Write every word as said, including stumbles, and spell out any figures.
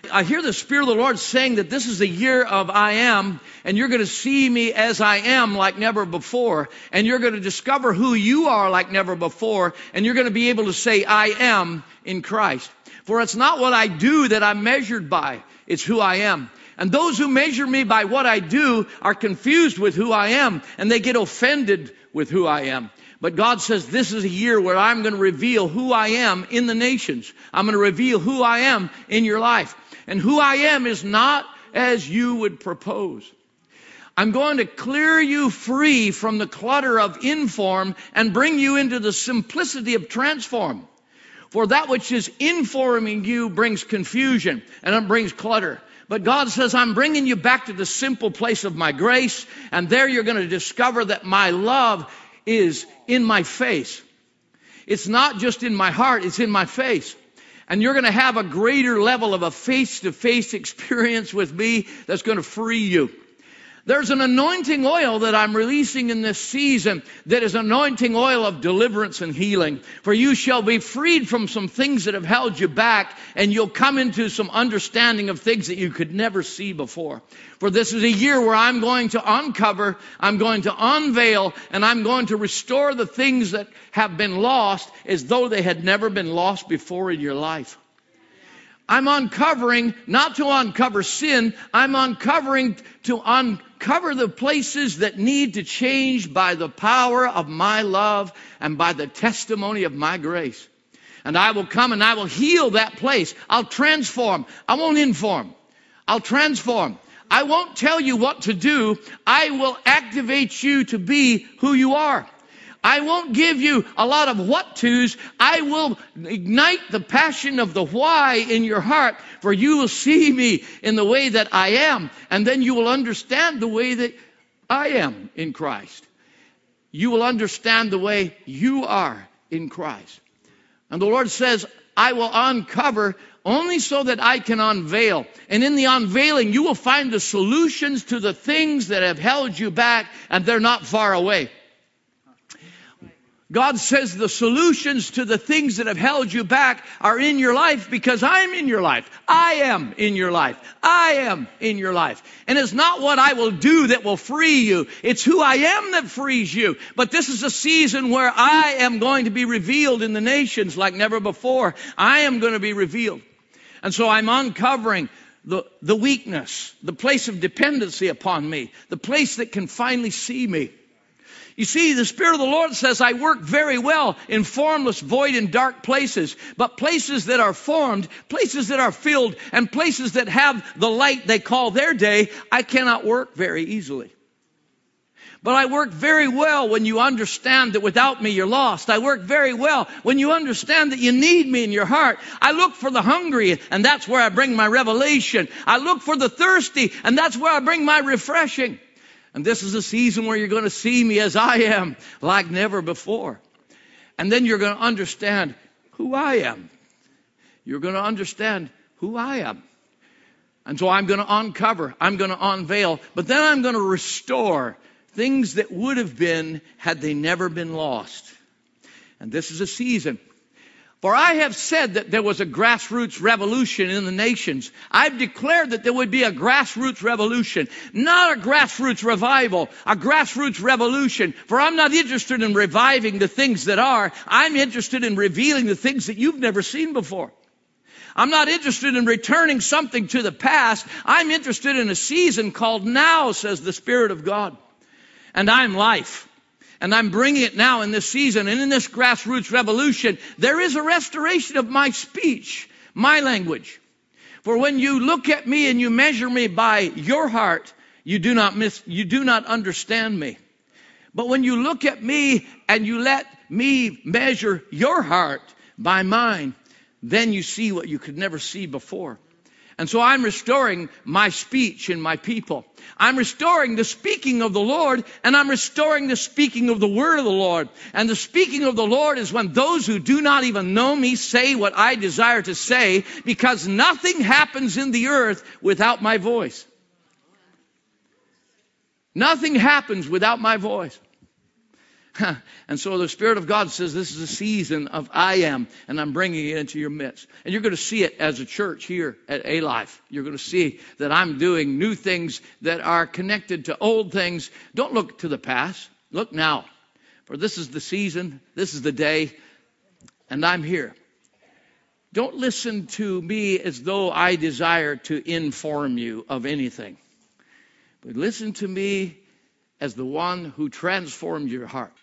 I hear the Spirit of the Lord saying that this is the year of I am, and you're going to see me as I am like never before, and you're going to discover who you are like never before, and you're going to be able to say, I am in Christ. For it's not what I do that I'm measured by, it's who I am. And those who measure me by what I do are confused with who I am, and they get offended with who I am. But God says this is a year where I'm going to reveal who I am in the nations. I'm going to reveal who I am in your life. And who I am is not as you would propose. I'm going to clear you free from the clutter of inform and bring you into the simplicity of transform. For that which is informing you brings confusion and it brings clutter. But God says, I'm bringing you back to the simple place of my grace. And there you're going to discover that my love is in my face. It's not just in my heart, it's in my face. And you're going to have a greater level of a face-to-face experience with me that's going to free you. There's an anointing oil that I'm releasing in this season that is anointing oil of deliverance and healing. For you shall be freed from some things that have held you back, and you'll come into some understanding of things that you could never see before. For this is a year where I'm going to uncover, I'm going to unveil, and I'm going to restore the things that have been lost as though they had never been lost before in your life. I'm uncovering, not to uncover sin, I'm uncovering to uncover the places that need to change by the power of my love and by the testimony of my grace. And I will come and I will heal that place. I'll transform. I won't inform. I'll transform. I won't tell you what to do. I will activate you to be who you are. I won't give you a lot of what-tos. I will ignite the passion of the why in your heart, for you will see me in the way that I am, and then you will understand the way that I am in Christ. You will understand the way you are in Christ. And the Lord says, I will uncover only so that I can unveil. And in the unveiling, you will find the solutions to the things that have held you back, and they're not far away. God says the solutions to the things that have held you back are in your life because I'm in your life. I am in your life. I am in your life. And it's not what I will do that will free you. It's who I am that frees you. But this is a season where I am going to be revealed in the nations like never before. I am going to be revealed. And so I'm uncovering the, the weakness, the place of dependency upon me, the place that can finally see me. You see, the Spirit of the Lord says, I work very well in formless, void, and dark places. But places that are formed, places that are filled, and places that have the light they call their day, I cannot work very easily. But I work very well when you understand that without me you're lost. I work very well when you understand that you need me in your heart. I look for the hungry, and that's where I bring my revelation. I look for the thirsty, and that's where I bring my refreshing. And this is a season where you're going to see me as I am, like never before. And then you're going to understand who I am. You're going to understand who I am. And so I'm going to uncover, I'm going to unveil, but then I'm going to restore things that would have been had they never been lost. And this is a season. For I have said that there was a grassroots revolution in the nations. I've declared that there would be a grassroots revolution, not a grassroots revival, a grassroots revolution. For I'm not interested in reviving the things that are. I'm interested in revealing the things that you've never seen before. I'm not interested in returning something to the past. I'm interested in a season called now, says the Spirit of God. And I'm life. And I'm bringing it now in this season. And in this grassroots revolution, there is a restoration of my speech, my language. For when you look at me and you measure me by your heart, you do not miss, you do not understand me. But when you look at me and you let me measure your heart by mine, then you see what you could never see before. And so I'm restoring my speech and my people. I'm restoring the speaking of the Lord, and I'm restoring the speaking of the word of the Lord. And the speaking of the Lord is when those who do not even know me say what I desire to say, because nothing happens in the earth without my voice. Nothing happens without my voice. And so the Spirit of God says this is a season of I am, and I'm bringing it into your midst. And you're going to see it as a church here at A-Life. You're going to see that I'm doing new things that are connected to old things. Don't look to the past. Look now. For this is the season, this is the day, and I'm here. Don't listen to me as though I desire to inform you of anything. But listen to me as the one who transformed your heart.